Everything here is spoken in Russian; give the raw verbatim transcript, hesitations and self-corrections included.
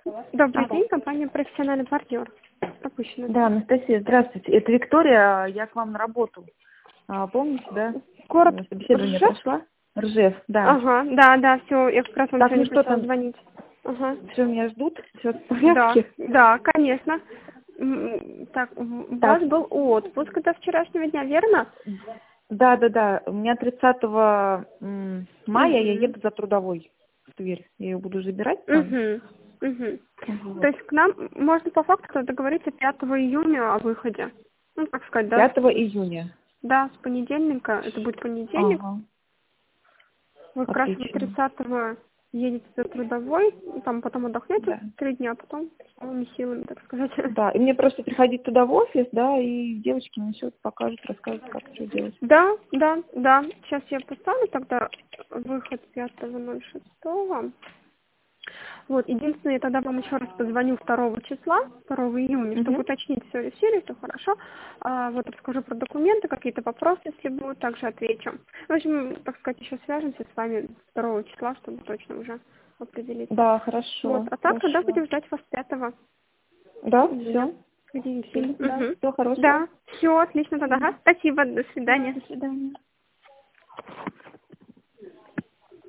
Добрый Алло. день, компания «Профессиональный партнер». Пропущено. Да, Анастасия, здравствуйте. Это Виктория, я к вам на работу. А, помните, да? Город Собеседование Ржев? прошла? Ржев, да. Ага, да, да, все, я как раз вам Так, ну сегодня что хотела там, звонить. Ага. все меня ждут? Все в Да, порядке? да, конечно. М, Так, у вас Так, был отпуск до вчерашнего дня, верно? да, да, да. У меня тридцатого м, мая я Угу. еду за трудовой в Тверь. Я ее буду забирать там. Угу. Угу. То Вот. есть к нам можно по факту договориться пятого июня о выходе. Ну, как сказать, да, пятого с, июня. да, с понедельника, это будет понедельник. Ага, Вы как раз вот отлично. тридцатого едете за трудовой, там потом отдохнете Да. три дня, потом с новыми силами, так сказать. Да, и мне просто приходить туда в офис, да, и девочки мне все покажут, расскажут, как что делать. Да, да, да. Сейчас я поставлю тогда выход пятого ноль шестого. Вот, единственное, я тогда вам еще раз позвоню второго числа, второго июня, чтобы Угу. уточнить все ли в силе, все хорошо. А, вот расскажу про документы, какие-то вопросы, если будут, также отвечу. В общем, так сказать, еще свяжемся с вами второго числа, чтобы точно уже определиться. Да, Вот, хорошо, а так тогда хорошо. будем ждать вас пятого Да, июня. все. Видите? Спасибо, да. Угу. Всего хорошего. Да, все, отлично тогда. Ага, спасибо, до свидания. До свидания.